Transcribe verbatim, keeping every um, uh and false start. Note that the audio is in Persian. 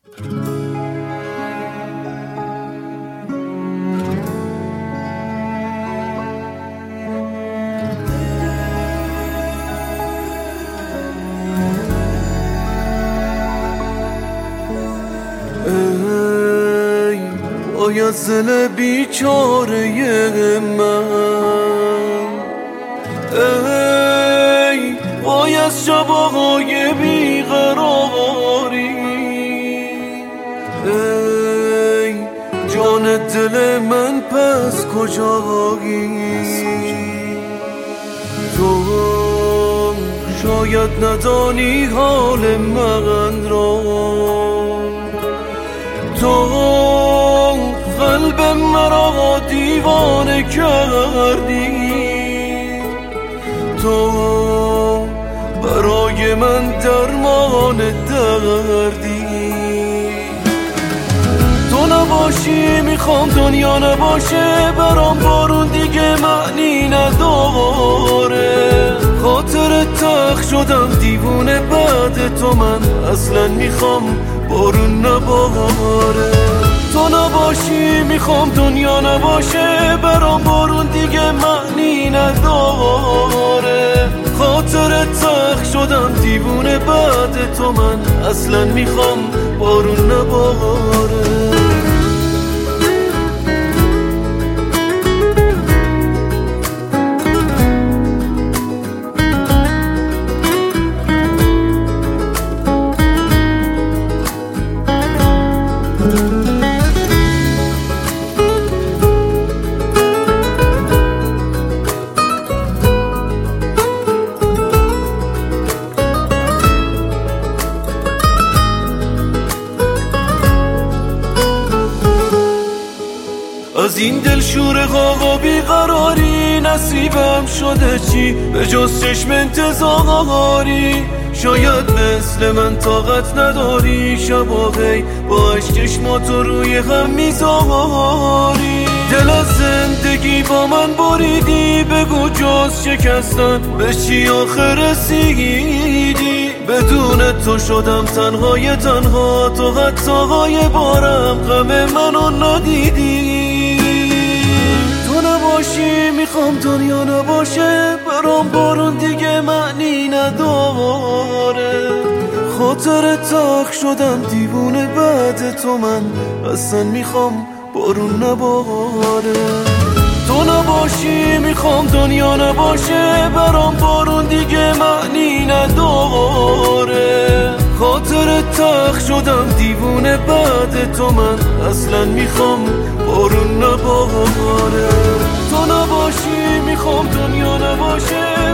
ای باید زل بیچاره من، ای باید شبهای بیقراری، ای جان دل من پس کجایی؟ تو شاید ندانی حال من را، تو قلب مرا دیوانه کردی، تو برای من درمان دردی. تو نباشی میخوام دنیا نباشه، برام بارون دیگه معنی نداره. خاطر تخت شدم دیوونه بعد تو، من اصلا میخوام بارون نباره. تو نباشی میخوام دنیا نباشه، برام بارون دیگه معنی نداره. خاطر تخت شدم دیوونه بعد تو، من اصلا میخوام بارون نباره. از این دل شور غاغا بیقراری، نصیبم شده چی به جز چشم انتظاری؟ شاید مثل من طاقت نداری، شبا غی با عشق چشماتو روی هم میذاری. دل از زندگی با من بریدی، بگو جز شکستن به چی آخر رسیدی؟ بدون تو شدم تنهای تنها، تو حتی های بارم غم منو ندیدی. تو نباشی میخوام دنیا نباشه، برام بارون دیگه معنی نداره. خاطر تخت شدم دیوونه بعد تو، من اصلا میخوام بارون نباره. تو نباشی میخوام دنیا نباشه، برام بارون دیگه معنی نداره. خاطر تخت شدم دیوونه بعد تو، من اصلا میخوام بارون نباره. تو نباشی میخوام دنیا نباشه،